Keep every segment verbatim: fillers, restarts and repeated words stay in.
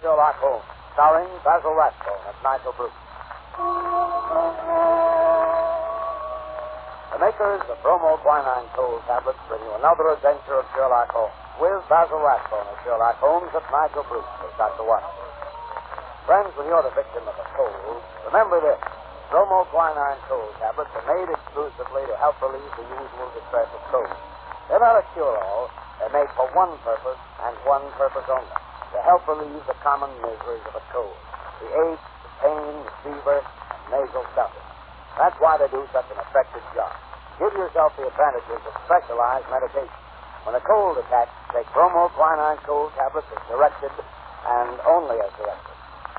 Sherlock Holmes, starring Basil Rathbone as Nigel Bruce. The makers of Bromo Quinine Cold Tablets bring you another adventure of Sherlock Holmes, with Basil Rathbone as Sherlock Holmes and Nigel Bruce as Doctor Watson. Friends, when you're the victim of a cold, remember this. Bromo Quinine Cold Tablets are made exclusively to help relieve the usual distress of cold. They're not a cure-all. They're made for one purpose, and one purpose only, to help relieve the common miseries of a cold. The ache, the pain, the fever, and nasal stuffing. That's why they do such an effective job. Give yourself the advantages of specialized medication. When a cold attacks, take Bromo Quinine Cold Tablets as directed, and only as directed.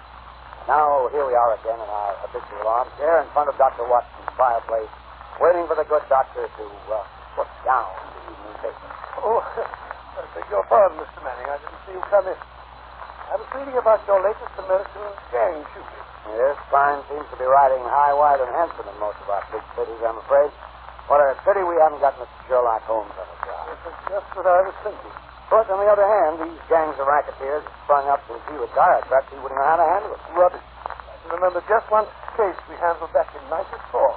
Now, here we are again in our habitual armchair in front of Doctor Watson's fireplace, waiting for the good doctor to uh, put down the evening paper. Oh, I beg your pardon, Mister Manning. I didn't see you come in. I was reading about your latest American gang shooting. Yes, crime seems to be riding high, wide, and handsome in most of our big cities, I'm afraid. What a pity we haven't got Mister Sherlock Holmes on the job. This is just what I was thinking. But on the other hand, these gangs of racketeers have sprung up since he retired. Perhaps he wouldn't know how to handle it. Rubbish. I can remember just one case we handled back in ninety-four.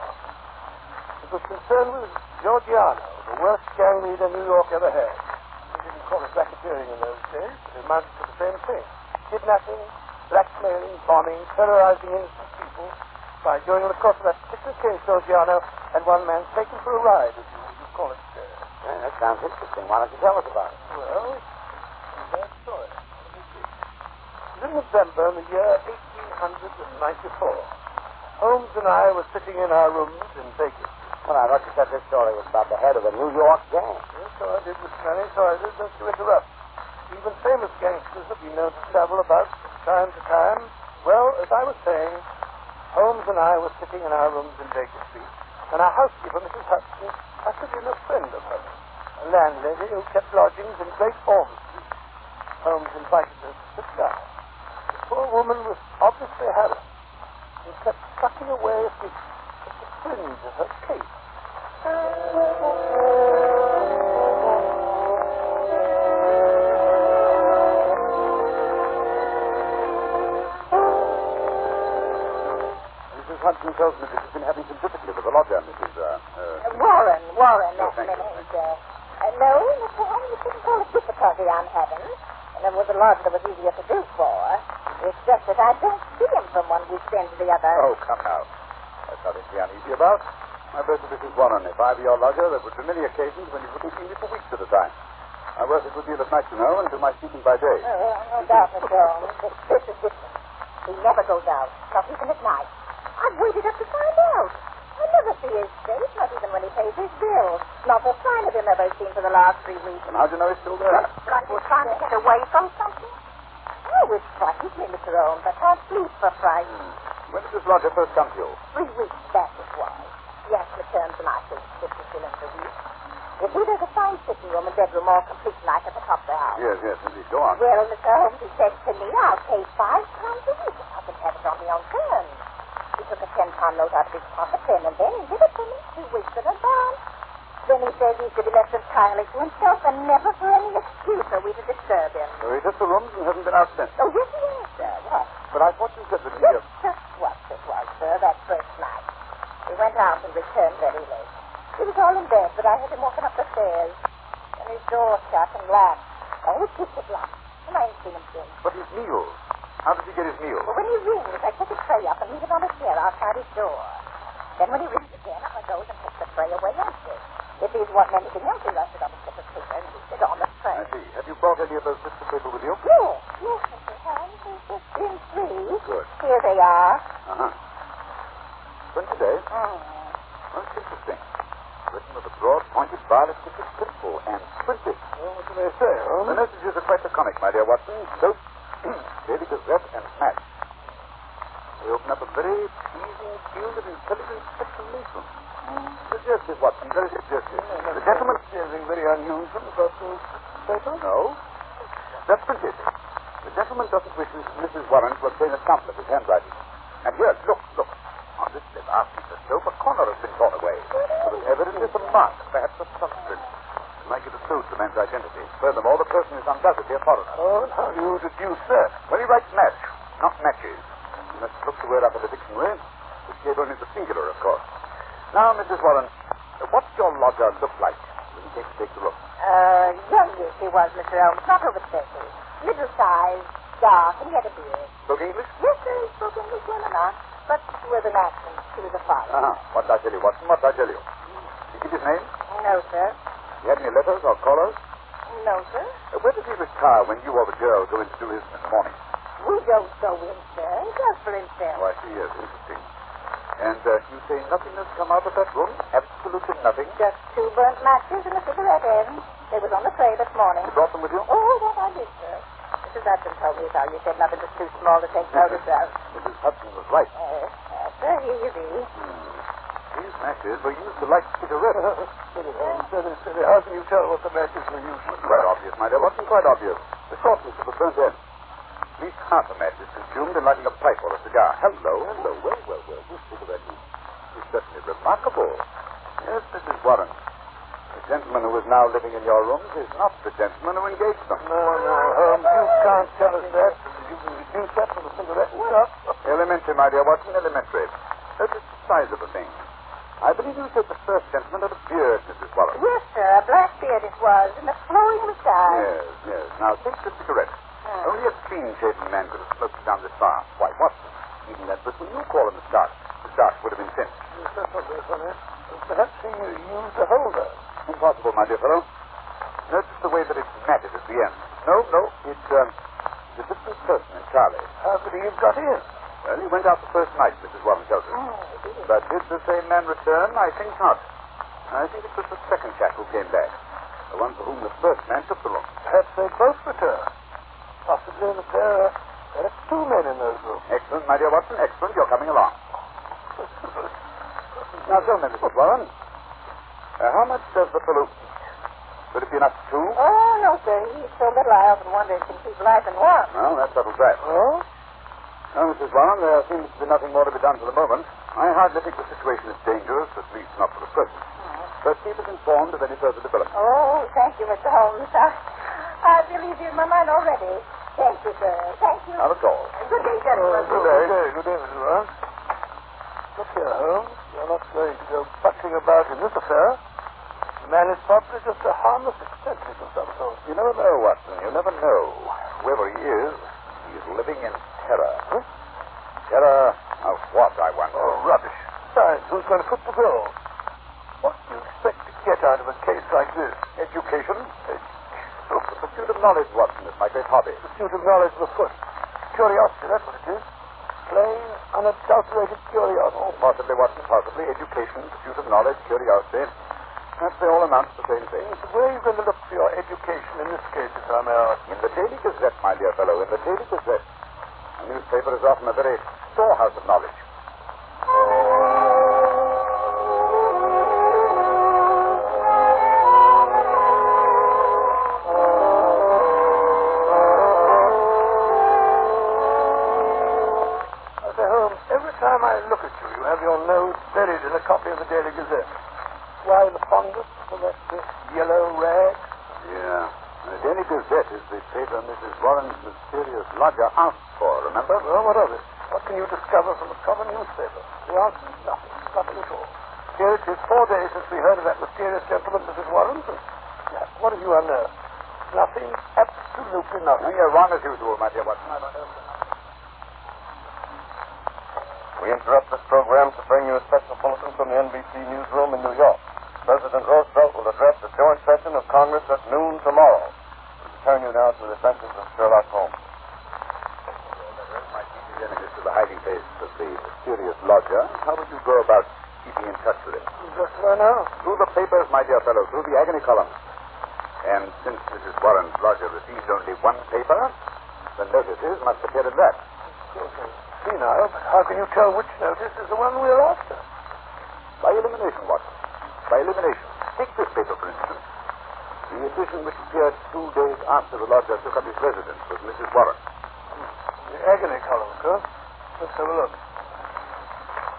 It was concerned with Giorgiano, the worst gang leader New York ever had. We didn't call it racketeering in those days, but it amounted to the same thing. Kidnapping, blackmailing, bombing, terrorizing innocent people. By during the course of that particular case, Giorgiano and one man taken for a ride, as you, you call it, sir. Yeah, that sounds interesting. Why don't you tell us about it? Well, that story. Let me see. It was in November in the year eighteen ninety-four. Holmes and I were sitting in our rooms in Vegas. Well, I thought you said this story was about the head of a New York gang. Yes, so I did, Mister Manning, so I did, just to interrupt. Even famous gangsters have been known to travel about from time to time. Well, as I was saying, Holmes and I were sitting in our rooms in Baker Street, and our housekeeper, Missus Hudson, ushered in a friend of hers, a landlady who kept lodgings in Great Orm Street. Holmes invited her to sit down. The poor woman was obviously harassed and kept sucking away at the, at the fringe of her cape. Missus Hudson tells me that you've been having some difficulty with the lodger, Missus Uh, uh... Warren, Warren, Oh, that's thank the you, name, sir. Uh, no, Mister Holmes, you shouldn't call it difficulty I'm having. And there was a lodger that was easier to do for. It's just that I don't see him from one weekend to the other. Oh, come now. That's nothing to be uneasy about. My best of Missus Warren, if I were your lodger, there would be many occasions when you wouldn't see me for weeks at a time. I work a good deal at night, you know, and do my speaking by day. Oh, no doubt, Mister Holmes. But this is different. He never goes out, not even at night. I've waited up to find out. I never see his face, not even when he pays his bills. Not a sign of him ever seen for the last three weeks. And how do you know he's still there? Like he's trying to get away from something? Oh, it frightens me, Mister Holmes. I can't sleep for fright. Hmm. When did this lodger first come to you? Three weeks back it was. He asked me terms and I paid fifty shillings a week. You see, there's a fine sitting room and bedroom all complete like at the top of the house. Yes, yes, indeed. Go on. Well, Mister Holmes, he said to me, I'll pay five pounds a week if I can have it on my own terms. He took a ten-pound note out of his pocket then and then and gave it to me. He wished it advance. Then he said he could be left entirely to himself and never for any excuse are we to disturb him. So he took the rooms and hasn't been out since. Oh, yes, he has, sir. What? But I thought you said that he... Yes, just what it was, sir, that first night. He went out and returned very late. He was all in bed, but I heard him walking up the stairs. And his door shut and locked. Oh, it keeps it locked. And I ain't seen him since. But his meals. How did he get his meals? Well, when he rings, I take a tray up and leave it on a chair outside his door. Then when he rings again, up I goes and takes the tray away empty. If he's wanting anything else, he writes it on a slip of paper and leaves it on the tray. I see. Have you brought any of those slips of paper with you? Yes, yes, Mister Holmes. He's just in three. Good. Here they are. Uh-huh. Twenty days. Mm. Most interesting. Written with a broad, pointed, violet tipped pencil and printed. Well, what do they say, Holmes? The messages are quite laconic, my dear Watson. Soap, Daily Gazette, and Smash. They open up a very pleasing field of intelligent speculation. Mm. Suggestive, Watson, very suggestive. Yeah, the gentleman... Anything very unusual about those papers? No. That's printed. The gentleman doesn't wish Missus Warren to obtain a sample of his handwriting. And here, look, look. On this slip, after the soap, a corner has been torn away. There was evidently some mark, perhaps a thumbprint. likely to prove the man's identity. Furthermore, the person is undoubtedly a foreigner. Oh, and how do you deduce that? Well, he writes match, not matches. You must look the word up in the dictionary, which gave only the singular, of course. Now, Missus Warren, what's your lodger look like when he came to take the room? Uh, youngish he was, Mister Holmes. Not over thirty. Middle size, dark, and he had a beard. Spoke English? Yes, sir, he spoke English well enough, but with an accent. He was a foreigner. Uh-huh. What did I tell you, Watson? What did I tell you? Did you give his name? No, sir. He had any letters or callers? No, sir. Uh, where does he retire when you or the girl go in to do his in the morning? We don't go in, sir. He does for himself. Oh, I see, yes. Interesting. And uh, you say nothing has come out of that room? Absolutely nothing? Just two burnt matches and a cigarette end. They was on the tray this morning. You brought them with you? Oh, that I did, sir. Missus Hudson told me how you said nothing was too small to take notice of. Missus Hudson was right. Yes, yes, sir. Here you be. Hmm. These matches were used to light cigarettes. Steady, Holmes, steady, steady. How can you tell what the matches were used for? Quite obvious, my dear. Wasn't quite obvious. The shortness of the burnt end. At least half a match is consumed in lighting a pipe or a cigar. Hello, hello. Well, well, well. This cigarette is, is certainly remarkable. Yes, Missus Warren. The gentleman who is now living in your rooms is not the gentleman who engaged them. No, no, Holmes, you can't tell us that. You can deduce that from the cigarette itself. Elementary, my dear Watson, elementary. Notice the size of the thing. I believe you said the first gentleman had a beard, Missus Warren. Yes, sir. A black beard it was, and a flowing moustache. Yes, yes. Now, take the cigarette. Hmm. Only a clean-shaven man could have smoked it down this far. Why, Watson, even that whistle you call a moustache, moustache would have been sent. Yes, that's what we're funny. Perhaps he used a holder. Impossible, my dear fellow. Notice the way that it's matted at the end. No, no, it's, um, it's a different person entirely. How could he have got in? Well, he went out the first night, Missus Warren tells us. Oh, did he? But did the same man return? I think not. I think it was the second chap who came back. The one for whom the first man took the room. Perhaps they both returned. Possibly that there are, there are two men in those rooms. Excellent, my dear Watson, excellent. You're coming along. Now, tell me, Missus Warren, uh, how much does the fellow eat? Would it be enough for two? Oh, no, sir. He's so little I often wonder if he can keep life in warm. Well, that settles that. Oh? Now, Missus Warren, there seems to be nothing more to be done for the moment. I hardly think the situation is dangerous, at least not for the present. But keep us informed of any further developments. Oh, thank you, Mister Holmes. I, I believe you in my mind already. Thank you, sir. Thank you. Not at all. Good day, gentlemen. Good day. Good day, good day, Missus Warren. Look here, Holmes. You're not going to go butting about in this affair. The man is probably just a harmless eccentric of some sort. You never know, Watson. You never know. Whoever he is, he's living in terror. Huh? Terror of what, I wonder? Oh, rubbish. Besides, who's going to put the bill? What do you expect to get out of a case like this? Education? Look, the pursuit of knowledge, Watson, is my great hobby. Pursuit of knowledge of the foot. Curiosity, that's what it is. Plain, unadulterated curiosity. Oh, possibly, Watson, possibly. Education, pursuit of knowledge, curiosity. Perhaps they all amount to the same thing. So where are you going to look for your education in this case, if I may ask? In the Daily Gazette, my dear fellow, in the Daily Gazette. A newspaper is often a very storehouse of knowledge. I say, Holmes, every time I look at you, you have your nose buried in a copy of the Daily Gazette. Why the fondness for that uh, yellow rag? Yeah. The Daily Gazette is the paper Missus Warren's mysterious lodger asked for, remember? Well, what of it? What can you discover from a common newspaper? The answer is nothing. Nothing at all. Here it is four days since we heard of that mysterious gentleman, Missus Warren. Yeah, what have you unearthed? Nothing. Absolutely No, nothing. you're wrong as usual, my dear Watson. We interrupt this program to bring you a special bulletin from the N B C newsroom in New York. President Roosevelt will address the joint session of Congress at noon tomorrow. We return you now to the adventures of Sherlock Holmes. My chief enemy to the hiding place of the mysterious lodger. How would you go about keeping in touch with him? Just what I know. Through the papers, my dear fellow, through the agony columns. And since Missus Warren's lodger received only one paper, the notices must appear in that. See now, but how can you tell which notice is the one we're after? By elimination, Watson. By elimination. Take this paper, for instance. The edition which appeared two days after the lodger took up his residence with Missus Warren. The agony column, huh? Let's have a look.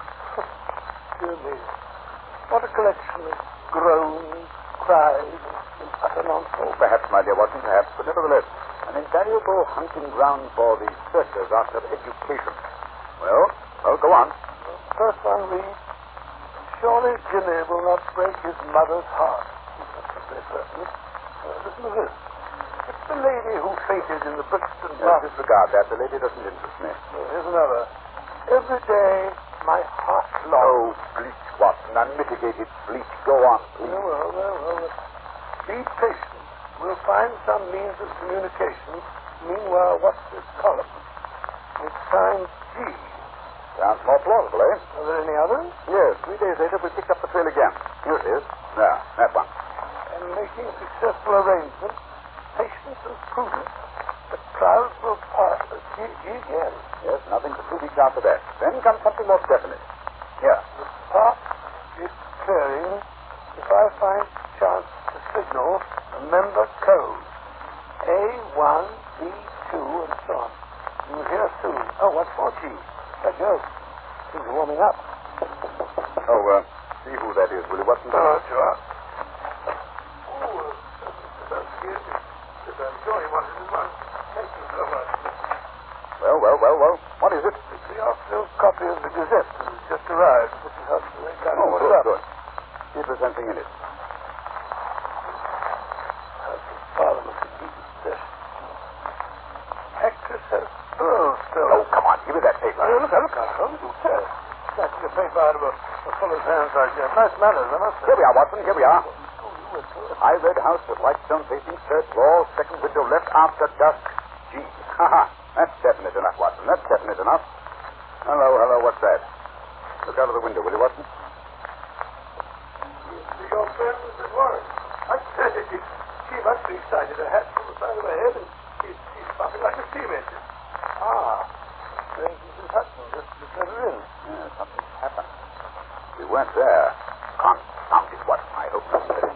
Dear me. What a collection of groans, cries, and in utter nonsense. Perhaps, my dear Watson, perhaps, but nevertheless, an invaluable hunting ground for the searchers after education. Well, well, go on. First one reads, surely Jimmy will not break his mother's heart. That's a very certain. Uh, listen to this. It's the lady who fainted in the Brixton Yes, Park. disregard that. The lady doesn't interest me. Uh, here's another. Every day, my heart Oh, longs. bleach, Watson. Unmitigated bleach. Go on, please. Well, well, well, well. Be patient. We'll find some means of communication. Meanwhile, what's this column? It's signed G. Sounds more plausible, eh? Are there any others? Yes, three days later we picked up the trail again. Here it is. There, that one. And making successful arrangements, patience and prudence, the clouds will pass. G, G again. Yes, nothing for two weeks after that. Then comes something more definite. Here. The park is clearing. If I find chance to signal, remember code. A one, B two, and so on. You'll hear soon. Oh, what's for G? That goes. Things are warming up. Oh, uh, see who that is, will you, Watson? Oh, sure. Oh, that's good. I'm sure you wanted this one. Thank you so much. Well, well, well, well. What is it? It's the afternoon copy of the Gazette that has just arrived. This is how they kind of Oh, ordered good, up. good. See if there's anything in it. How's the father look at these this? Hector says, oh, still. Oh, come on, give me that paper. Oh, look, look, look. Look at this. Snatching a paper out of a, a fuller's hands like that. Nice manners, I must say. Here we are, Watson, here we are. Oh, you went to it. I read house with Whitestone facing, third floor, second window left after dusk. G. Ha ha. That's definite enough, Watson. That's definite enough. Hello, hello, what's that? Look out of the window, will you, Watson? See your friend, Missus Warren. I say, she must be excited. Her hat's on the side of her head, and she's, she's popping like a steam engine. Ah, strange Missus Hudson just, just let her in. Yeah, something's happened. We weren't there. Confound it, Watson. I hope nothing did it.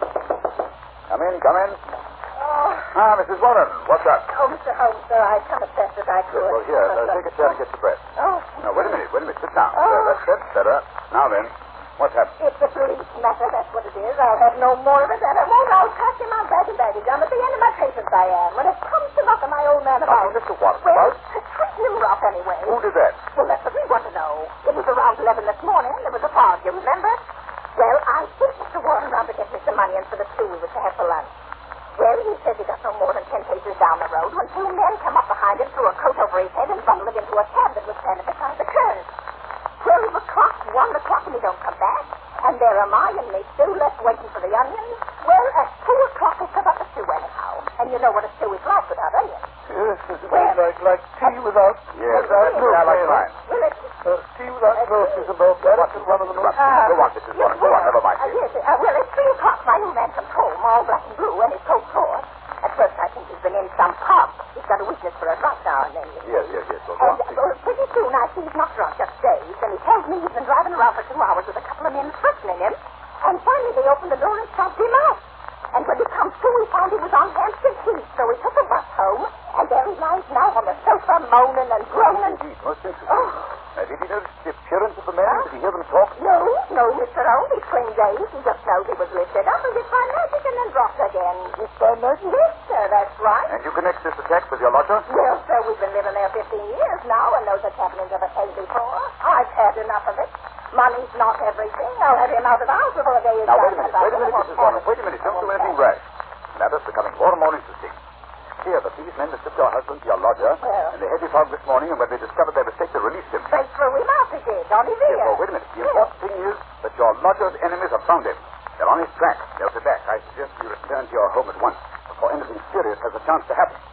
Come in, come in. Oh, Ah, Missus Warren, what's up? oh, Mister Holmes, sir, I come as best as I could. Well, here, uh, take a chair and get your breath. Oh, Now, wait a minute, wait a minute. Sit down. Oh. There, that's, that's better. Now then, what's happened? it's a police matter, that's what it is. I'll have no more of it, and I won't. I'll pack him out bag and baggage. I'm at the end of my patience, I am. When it comes to knocking my old man about... Nothing, Mister Watson, Well, about? treating him rough anyway. Who did that? Well, that's what we want to know. It was around eleven this morning. There was a fog, you remember? Well, I sent Mister Warren around to get me some money and for the stew we were to have for lunch. Well, he says he got no more than ten paces down the road when two men come up behind him, threw a coat over his head, and bundled him into a cab that was standing beside the curb. Twelve o'clock, one o'clock, and he don't come back. And there am I and me stew left waiting for the onions. Well, at two o'clock they come up the stew anyhow. And you know what a stew is like without onions. Yes, this is Well, like, like tea without... Yes, without that's milk. what I like mine. Well, it's... Uh, tea without milk is about that. It's one of the most... Uh, Go on, Missus Warren, go on, never mind. Uh, yes, uh, well, it's three o'clock. My new man comes home, all black and blue, and his coat sore. At first, I think he's been in some pub. He's got a weakness for a drunk now and then. You Yes, see. yes, yes. Well, go on, And please. uh, pretty soon, I see he's not drunk, just dazed, and he tells me he's been driving around for two hours with a couple of men threatening him. And finally, they opened the door and shoved him out. And when he comes to, we found he was on Hampstead Heath, so we took a bus home, and there he lies now on the sofa, moaning and groaning. Indeed, most interesting. Oh. Now, did he notice the appearance of the man? Did he hear them talk? No, no, Mister Holmes, he screamed dazed. He just knows he was lifted up as if by magic and then dropped again. Just by magic? Yes, sir, that's right. And you connect this attack with your lodger? Well, sir, we've been living there fifteen years now, and those happenings ever came before. I've had enough of it. Money's not everything. I'll have him out of the house before the day is Now, done. wait a minute, wait a minute, Missus Warren. Wait a minute, don't do anything rash. Matters becoming more and more interesting. Here, the police men mistook your husband to your lodger, Well. and the heavy fog this morning, and when they discovered their mistake, they released him. They threw him out, they did, on his Here, ear. well, wait a minute. The important thing is that your lodger's enemies have found him. They're on his track. They'll be back. I suggest you return to your home at once before anything serious has a chance to happen.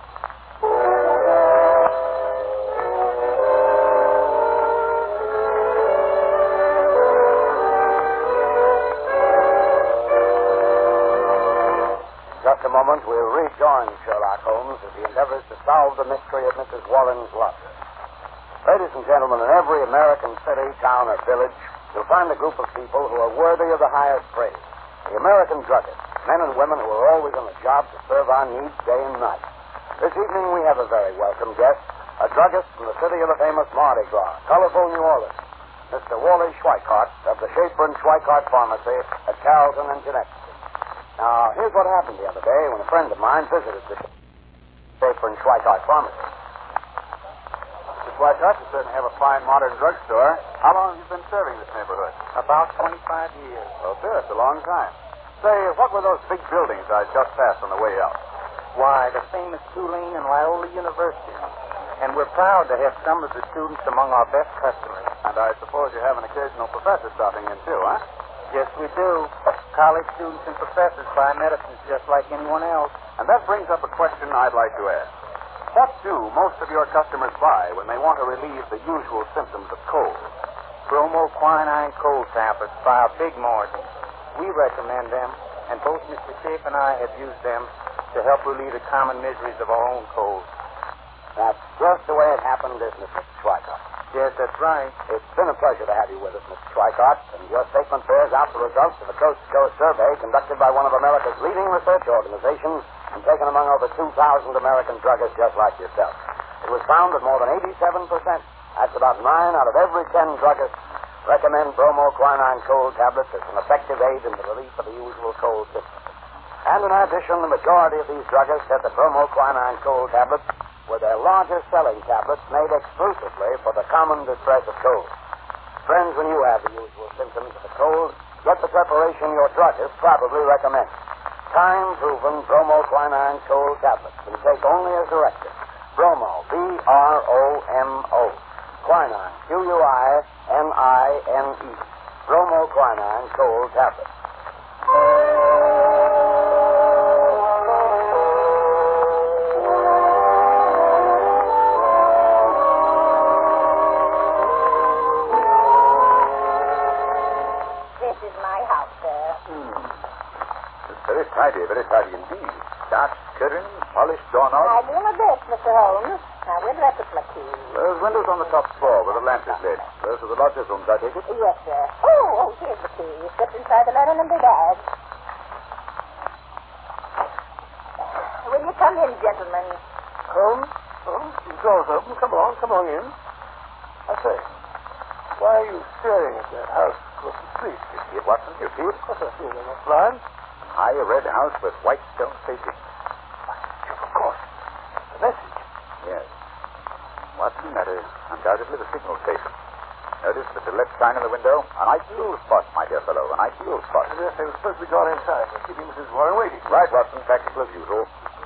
Just a moment, we'll rejoin Sherlock Holmes as he endeavors to solve the mystery of Missus Warren's lodger. Ladies and gentlemen, in every American city, town, or village, you'll find a group of people who are worthy of the highest praise. The American druggists, men and women who are always on the job to serve our needs day and night. This evening, we have a very welcome guest, a druggist from the city of the famous Mardi Gras, colorful New Orleans, Mister Wally Schweikart of the Schaefer and Schweikart Pharmacy at Carrollton and Genesee. Now, here's what happened the other day when a friend of mine visited the Schaefer and Schweikart pharmacy. Mister Schweikart, you certainly have a fine modern drugstore. How long have you been serving this neighborhood? About twenty-five years. Oh, sure, it's a long time. Say, what were those big buildings I just passed on the way out? Why, the famous Tulane and Loyola University. And we're proud to have some of the students among our best customers. And I suppose you have an occasional professor stopping in, too, huh? Yes, we do. College students and professors buy medicines just like anyone else. And that brings up a question I'd like to ask. What do most of your customers buy when they want to relieve the usual symptoms of cold? Bromoquinine cold tablets by our big margin. We recommend them, and both Mister Shape and I have used them to help relieve the common miseries of our own colds. That's just the way it happened, isn't it, Mister Schweikart? Yes, that's right. It's been a pleasure to have you with us, Mister Schweikart, and your statement bears out the results of a coast-to-coast survey conducted by one of America's leading research organizations and taken among over two thousand American druggists just like yourself. It was found that more than eighty-seven percent, that's about nine out of every ten druggists, recommend bromoquinine cold tablets as an effective aid in the relief of the usual cold symptoms. And in addition, the majority of these druggists said that bromoquinine cold tablets were their largest selling tablets made exclusively for the common distress of cold. Friends, when you have the usual symptoms of a cold, get the preparation your druggist probably recommends. Time-proven bromoquinine cold tablets and take only as directed. Bromo, B R O M O. Quinine, Q U I N I N E. Bromoquinine cold tablets. This is my house, sir. It's very tidy, very tidy indeed. Dark skirting, polished doorknob. I do my best, Mister Holmes. Now, where'd I put my key? Those windows on the top floor where the lamp is lit. Those are the lodger's rooms, I take it? Yes, sir. Oh, oh, here's the key. It's slipped inside the letter in the bag. Will you come in, gentlemen? Holmes? Holmes? The door's open. Come on, come on in. I say, why are you staring at that house across the street? You see it, Watson? You see it? Of course I see it. I'm not blind. High red house with white stone facing. Of course. The message. Yes. Watson, that is undoubtedly the signal station. Notice the select sign in the window? An ideal spot, my dear fellow, an ideal spot. Yes, they were supposed to be gone inside. We're keeping Missus Warren waiting. Right, Watson, practical as usual.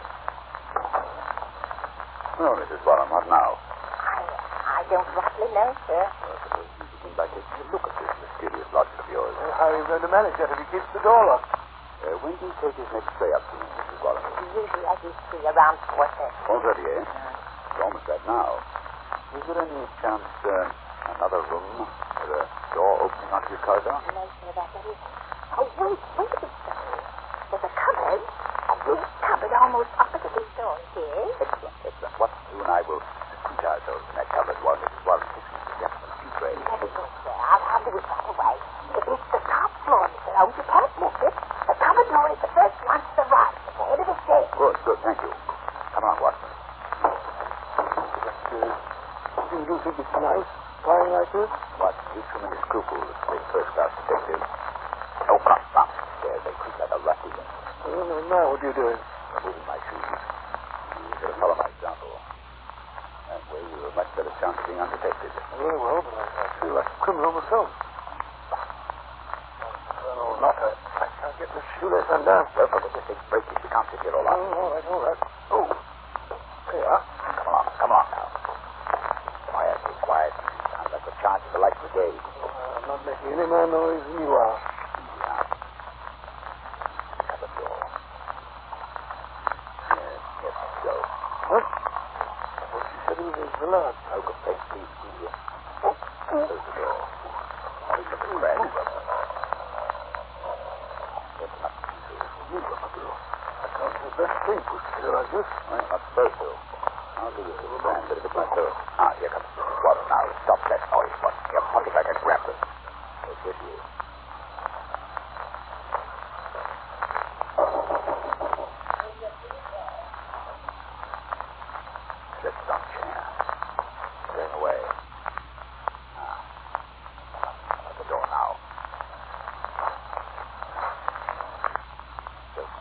Well, Missus Warren, what now? I, I don't rightly know, sir. Well, suppose you begin by taking a look at this mysterious lodger of yours. Well, how are you going to manage that if he keeps the door locked? Uh, when do you take his next tray up to me, Missus Warren? Usually I do see around four thirty. Four thirty, eh? It's almost that now. Is there any chance, uh, another room with a door opening onto your corridor? No, sir, that is. Oh, wait, wait a bit, sir. There's a cupboard. A big cupboard almost opposite this door. Here. Excellent, excellent. What you and I will squeeze ourselves in that cupboard while Missus Warren fixes the gentleman's tea tray. Very good, sir. I'll, I'll do it right away. It is the top floor, Mister Holmes. You can't miss it. The cupboard door is the first one to the right, at the head of the stairs. Good, good, thank you. Come on, Watson. But, uh, you do think it's nice, lying like this? Watson, you've too many scruples to be first-class detective. Oh, come, come. There, they creak like a rat even. Oh, no, now what are you doing? Removing my shoes. You're going to follow my example. That way you have a much better chance of being undetected. Very well, but I, I feel like a criminal myself. Well, not a... I can't get this shoelace undone. Well, for goodness sake, break it. You can't sit here all Oh, night. all right, all right. Oh, there you are. Come along, come along now. Quiet, be quiet. Sounds like the charge of the light brigade. Uh, I'm not making any more noise than you are. Yeah. Cupboard door. Yes, yes, go. What? Well, she said it was the lodge. Oh, good place, please, please. Close the door. Oh, look at the crack. Get them up. You look at you. I can't do the best thing pushed here like this. Well, not supposed to. I'll do this little brand bit of it myself. Ah, here comes Missus Warren now. Stop that noise, Watson. You're pointing like a grappler. Yes, here she is. Sits on chair. Turn away. Ah. At the door now. Just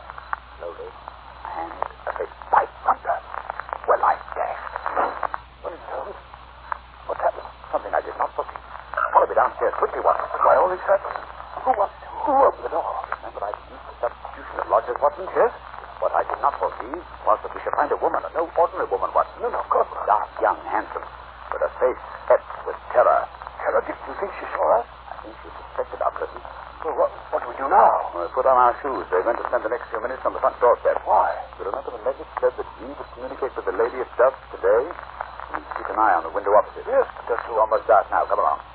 something I did not foresee. Follow me downstairs quickly, Watson. Why, all these happened. Who was it? Who opened the door? Remember I used the substitution of lodgers, Watson? Yes. What I did not foresee was that we should find a woman, and no ordinary woman, Watson. No, no, of course not. Dark, young, handsome, with a face set with terror. Terror? Do you think she saw us? I think she suspected our presence. Well, what, what do we do now? We'll put on our shoes. We're going to spend the next few minutes on the front doorstep. Why? You remember the message said that we would communicate with the lady at dusk today? We keep an eye on the window opposite. Yes, just It's almost dark now. Come along.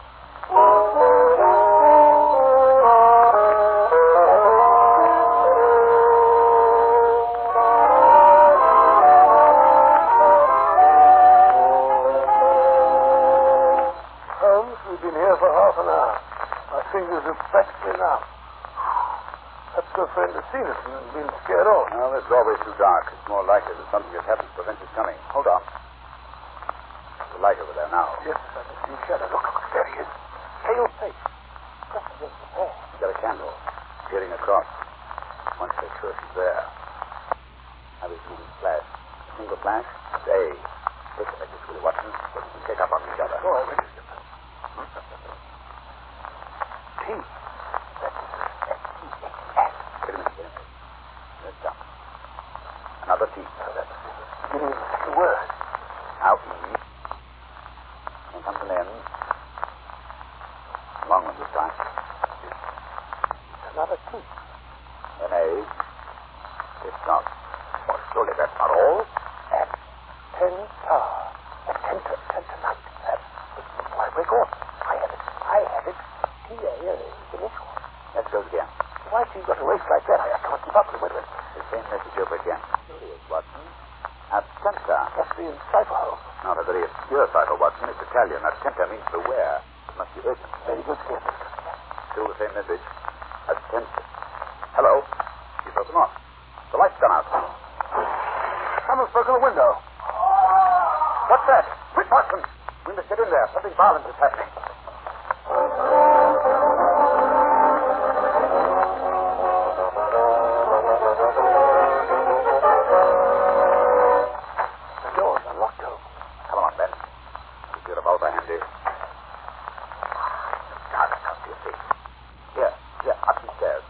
Holmes, we've been here for half an hour. My fingers are practically numb. Perhaps your friend has seen us and been scared off. Well, it's always too dark. It's more likely that something has happened to prevent his coming. Hold on. There's a light over there now. Yes, I can see a shadow. Look, look, there he is. Pale face. Just against the wall. He's got a candle. Peering across. Once they're sure she's there. Have his moving flash. A single flash. Say. Take the message, Willie Watson, so we can check up on each other. Oh, I registered. T. Wait a minute. Wait a minute. Let's stop. Another T. Oh, that's beginning of the word. Now E. And comes an N. Long one this time. Another T. An A. It's not. Well, surely that's not all. At ten tower. At ten to ten tonight. That's why we're going. I had it. I had it. T A initial. Let's go again. Why she got a race like that? I can't keep up with it. The same message over again. Here it is, Watson. Attenta. Must be in cipher hole. Not a very obscure title, Watson. It's Italian. Attenta means beware. It must be urgent. Very good, yes. Still the same message. Attenta. Hello. She's open on. The light's gone out. Someone's broken a window. What's that? Quick, Watson. We must get in there. Something violent is happening. The door's unlocked, Holmes. Come on, Ben. Keep your revolver handy. Dark, I can't see a face. Here, here, up these stairs.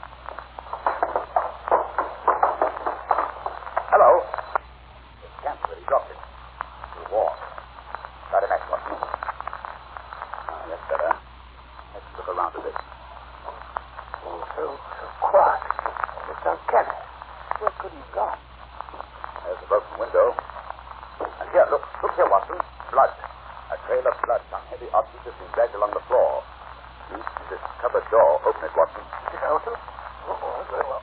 Hello. It can't really drop it. Too warm. Got an axe, Watson. Ah, that's better. Let's look around a bit. Oh, so, so quiet. It's uncanny. Where could he have gone? There's a broken window. And here, look. Look here, Watson. Blood. A trail of blood. Some heavy object has been dragged along the floor. Use this cupboard door. Open it, Watson. Did I open? Oh, oh, very well.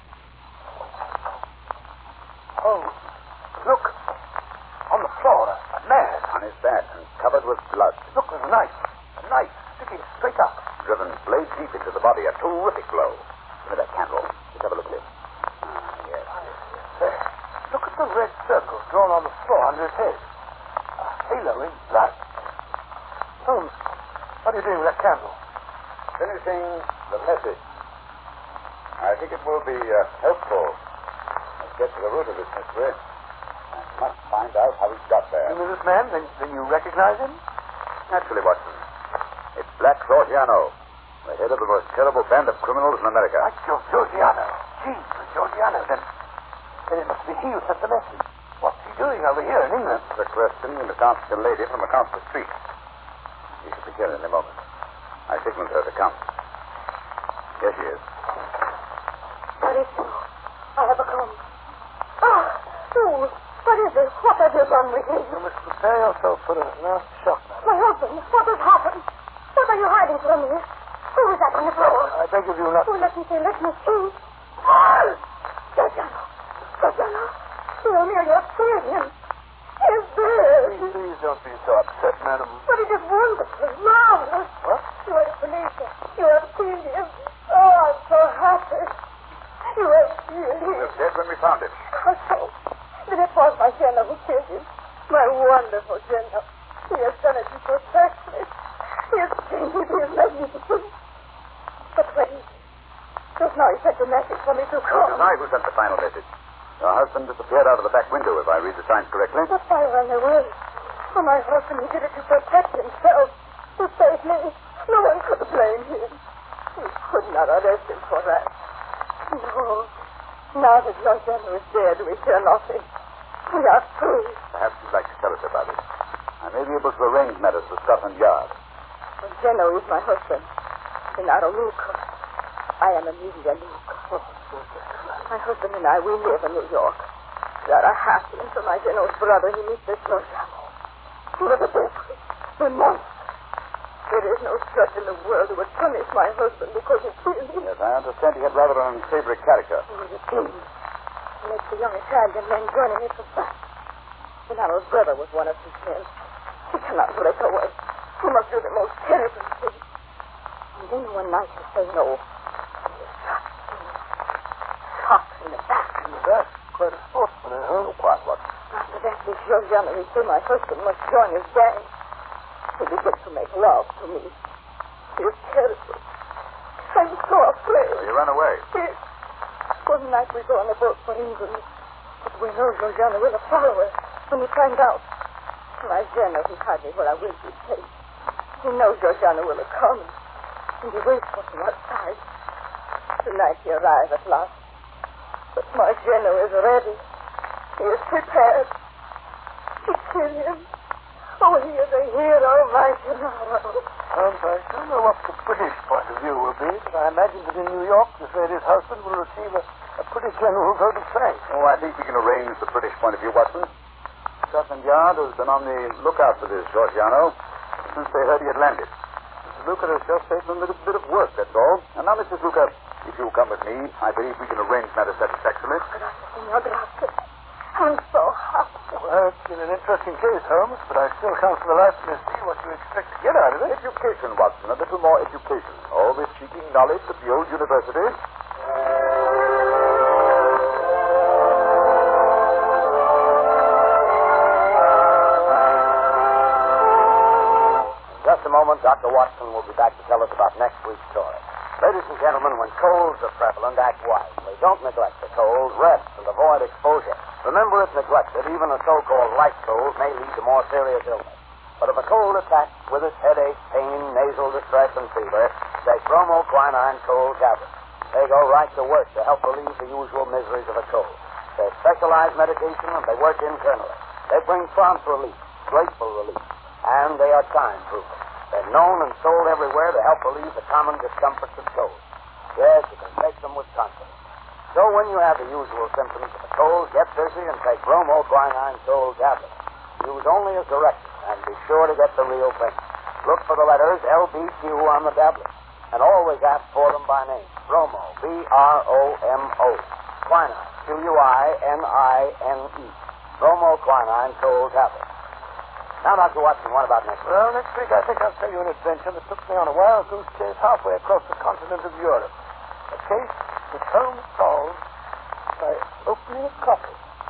Oh, look. On the floor, a man. On his back and covered with blood. Look, there's a knife. A knife sticking straight up. Driven blade deep into the body. A terrific blow. Give me that candle. Let's have a look at it. Ah, yes. There. Look at the red circle drawn on the floor under his head. A halo in blood. Holmes, what are you doing with that candle? Finishing the message. I think it will be uh, helpful. Let's get to the root of this mystery. I must find out how he got there. You know this man? Then, then you recognize him? Naturally, Watson. It's Black Georgiano, the head of the most terrible band of criminals in America. Like Gio- Giorgiano. Gee, Giorgiano. Then, then it must be he who sent the message. What's he doing over here in England? That's the question we must ask a lady from across the street. She should be here in a moment. I signaled her to come. Here she is. Marito, I have a comb. Ah, fool. What is it? What have you done with him? You must prepare yourself for a nasty shock, madam. My husband, what has happened? What are you hiding from me? Who is that on the floor? I beg of you not Oh, let me see, let me see. Ah! Giorgiano, Giorgiano, Romeo, you have killed him. He is dead. Please, please don't be so upset, madam. But it is wonderful, marvelous. What? You are a policeman. You have seen him. Oh, I'm so happy. You have seen He him. was dead when we found him. How so? Then it was my Jenna who killed him. My wonderful Jenna. He has done it to protect me. He has changed me. He is magnificent. But when just now he sent a message for me to It come. was I who sent the final message. Your husband disappeared out of the back window, if I read the signs correctly. But I ran away. Oh, my husband, he did it to protect himself. To save Now that your general is dead, we fear nothing. We are free. Perhaps you'd like to tell us about it. I may be able to arrange matters with Scotland Yard. Well, General is my husband. Genaro Luca. I am Amelia Luca. My husband and I, we live in New York. We are happy, and for my General's brother, he meets this Rojano. He was a devil, a monster. There is no judge in the world who would punish my husband because he killed him. Yes, I understand he had rather an unsavory character. He was a king. He makes the young Italian men join him in for fun. Genaro's brother was one of his men. He cannot break away. He must do the most terrible thing. And then one night he say no. He is shot. Shot in the back. In the back? Quite a sportsman, eh, huh? Quite what? After that, this Rojano, he say my husband must join his gang. He began to make love to me. He was terrible. I'm so afraid. So you ran away? Yes. One night we go on a boat for England. But we know Rojano will follow us when he finds out. My general, he hide me where I will be safe. He knows Rojano will come. And he waits for him outside. Tonight he arrives at last. But my general is ready. He is prepared. To kill him. Oh, he is a hero, my Genaro. Holmes, I don't know what the British point of view will be, but I imagine that in New York, this lady's husband will receive a, a pretty general vote of thanks. Oh, I think we can arrange the British point of view, Watson. Scotland Yard has been on the lookout for this Giorgiano since they heard he had landed. Mister Luca has just taken a little bit of work, that's all. And now, Missus Luca, if you'll come with me, I believe we can arrange matters satisfactorily. Gracias, senor, gracias. I'm so happy. Well, it's been an interesting case, Holmes, but I still can't for the life of me see what you expect to get out of it. Education, Watson, a little more education. Always seeking knowledge at the old university. In just a moment, Doctor Watson will be back to tell us about next week's story. Ladies and gentlemen, when colds are prevalent, act wisely. Don't neglect the cold. Rest and avoid exposure. Remember, if neglected, even a so-called light cold may lead to more serious illness. But if a cold attacks with its headache, pain, nasal distress, and fever, take bromoquinine cold tablets. They go right to work to help relieve the usual miseries of a cold. They're specialized medication, and they work internally. They bring prompt relief, grateful relief, and they are time-proven. They're known and sold everywhere to help relieve the common discomforts of cold. Yes, you can take them with confidence. So when you have the usual symptoms of a cold, get busy and take bromoquinine cold tablets. Use only as directed, and be sure to get the real thing. Look for the letters L B Q on the tablet, and always ask for them by name. Bromo, B R O M O. Quinine, Q U I N I N E. Bromoquinine cold tablets. Now, Doctor Watson, what about next week? Well, next week I think I'll tell you an adventure that took me on a wild goose chase halfway across the continent of Europe. A case that Holmes solved by opening a coffee.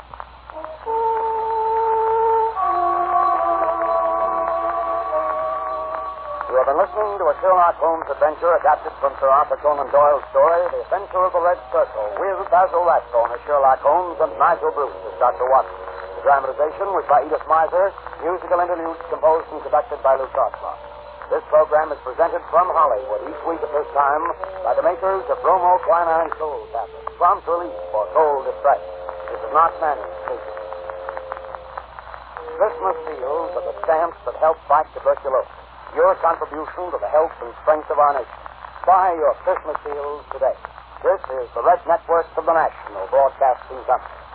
You have been listening to a Sherlock Holmes adventure adapted from Sir Arthur Conan Doyle's story, The Adventure of the Red Circle, with Basil Rathbone as Sherlock Holmes and Nigel Bruce as Doctor Watson. The dramatization was by Edith Miser, musical interludes composed and conducted by Lou Crosslock. This program is presented from Hollywood each week at this time by the makers of bromoquinine cold tablets, prompt relief for cold distress. This is not Manning speaking. Christmas seals are the stamps that help fight tuberculosis. Your contribution to the health and strength of our nation. Buy your Christmas seals today. This is the Red Network of the National Broadcasting Company.